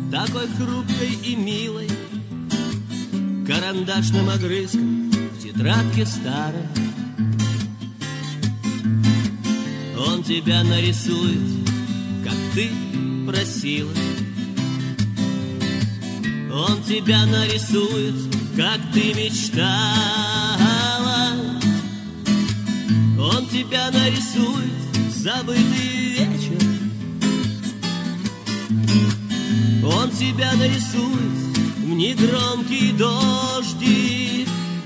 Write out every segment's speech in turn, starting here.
такой хрупкой и милой, карандашным огрызком в тетрадке старой. Он тебя нарисует, как ты просила. Он тебя нарисует, как ты мечтала. Он тебя нарисует, забытый вечер. Он тебя нарисует в негромкий дождик.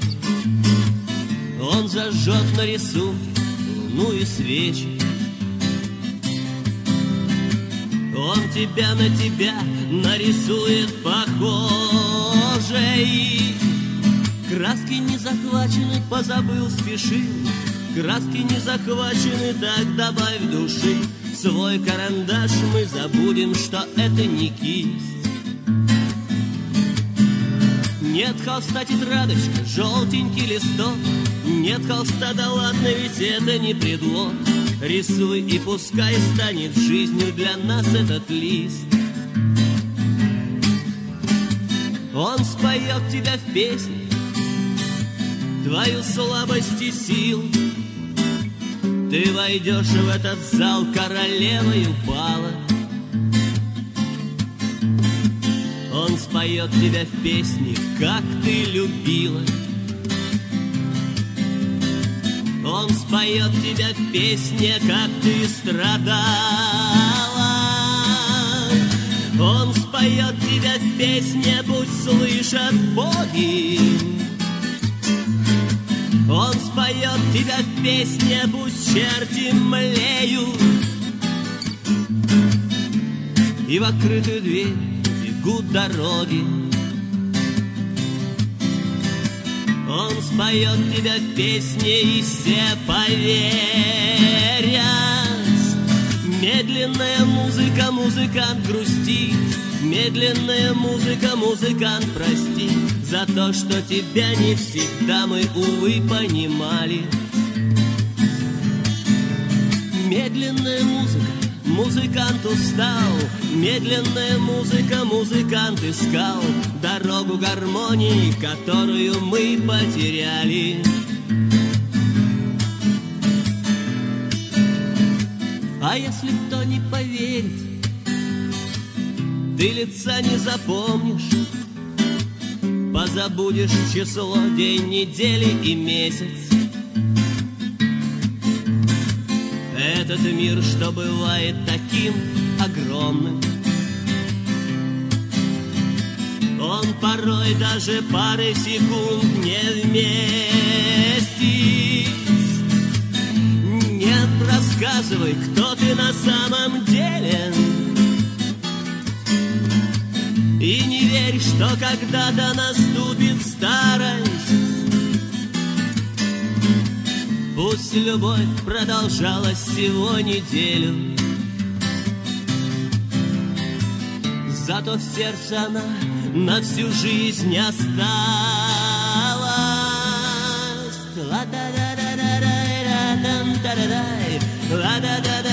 Он зажжет на рисунке луну и свечи. Он тебя на тебя нарисует похожей. Краски не захвачены, позабыл, спешил. Краски не захвачены, так добавь души. Свой карандаш мы забудем, что это не кисть. Нет холста, тетрадочка, желтенький листок. Нет холста, да ладно, ведь это не предлог. Рисуй, и пускай станет жизнью для нас этот лист. Он споет тебя в песне, твою слабость и силу. Ты войдешь в этот зал королевой упала. Он споет тебя в песне, как ты любила. Он споет тебя в песне, как ты страдала. Он споет тебя в песне, пусть слышат боги. Он споет тебя в песне, пусть черти млеют. И в открытую дверь бегут дороги. Он споет тебя в песне, и все поверят. Медленная музыка, музыкант грустит. Медленная музыка, музыкант простит за то, что тебя не всегда мы, увы, понимали. Медленная музыка, музыкант устал. Медленная музыка, музыкант искал дорогу гармонии, которую мы потеряли. А если кто не поверит, ты лица не запомнишь, позабудешь число, день, недели и месяц. Этот мир, что бывает таким огромным, он порой даже пары секунд не вместить. Нет, рассказывай, кто ты на самом деле. И не верь, что когда-то наступит старость. Пусть любовь продолжалась всего неделю, зато в сердце она на всю жизнь осталась. Ла-да-да-да-да-да-да-да-да-да.